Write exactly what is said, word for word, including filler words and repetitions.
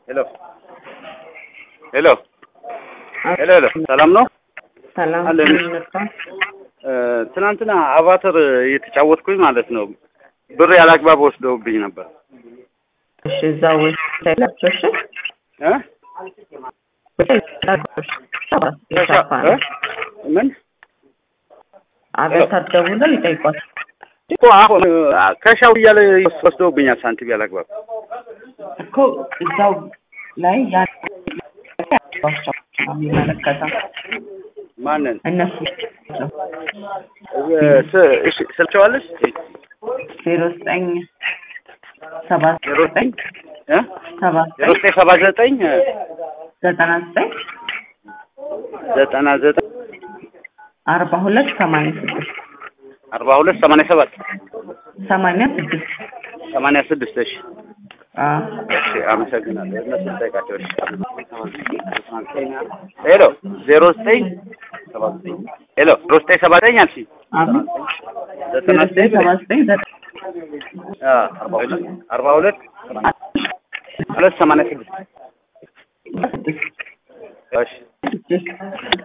ሄሎ ሄሎ ሄሎ ሄሎ ሰላም ነው? ሰላም አለን። ትናንትና አቫተር እየተጫወትኩኝ ማለት ነው ብር ያላግባብ ወስደውብኝ ነበር። እሺ እዛው ተላክቶሽ እ ምን አቫተር ደውለው ይጠይቋል እኮ አሁን ከሻው እያለ ወስደውብኛል ሳንቲም ያላግባብ እኮ እዛው ላይ ያ የሚመለከተው ማንን እነሱ እሺ ስልቻለሽ ዜሮ ዘጠኝ ሰባት ዜሮ ዘጠኝ እ ሰባት ዜሮ ዘጠኝ ሰባ ዘጠኝ ዘጠና ዘጠኝ ዘጠና ዘጠኝ አርባ ሁለት ሰማንያ ስድስት አርባ ሁለት ሰማንያ ሰባት ሰማንያ ስድስት ሰማንያ ስድስት እሺ አ እሺ አመሰግናለሁ። እነሱ ጠይቃቸው። እሺ ሄሎ ዜሮ ዘጠኝ ሰባ ዘጠኝ ሄሎ ዜሮ ዘጠኝ ሰባ ዘጠኝ አልሽ አሁን ዘጠና ዘጠኝ ሰባ ዘጠኝ አ አርባ ሁለት ሁለት ሰማንያ ስድስት እሺ